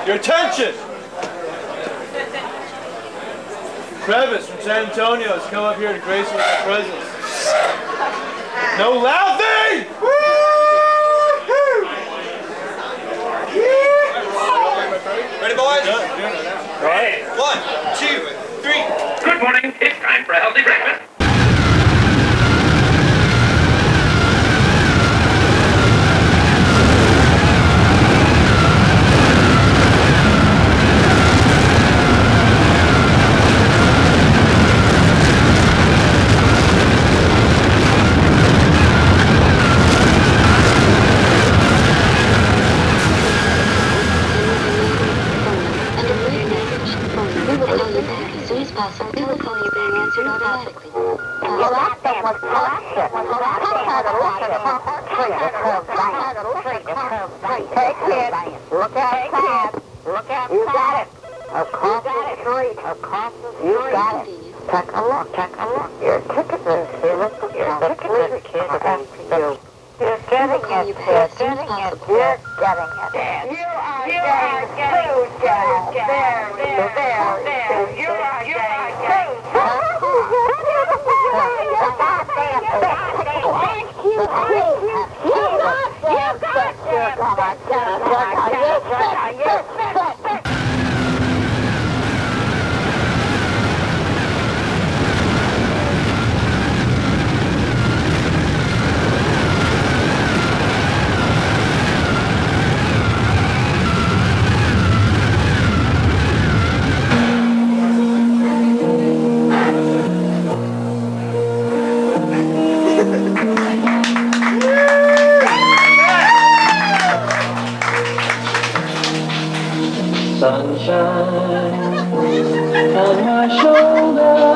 Your attention! Crevice from San Antonio has come up here to grace with his presence. No laughing! Ready, boys? Yeah. Right. 1, 2, 3. Good morning. It's time for a healthy breakfast. We will call you being answered automatically. Well, that was bullshit. Hey, kid. Look outside. Look outside. You got it. Across the street. Across the street. You got it. Take a look. Take a look. Your ticket is here. Your ticket is kid. You're getting it, kid. You're getting it. You're getting it. You are getting food, Jack. There. You are getting Sunshine on my shoulder.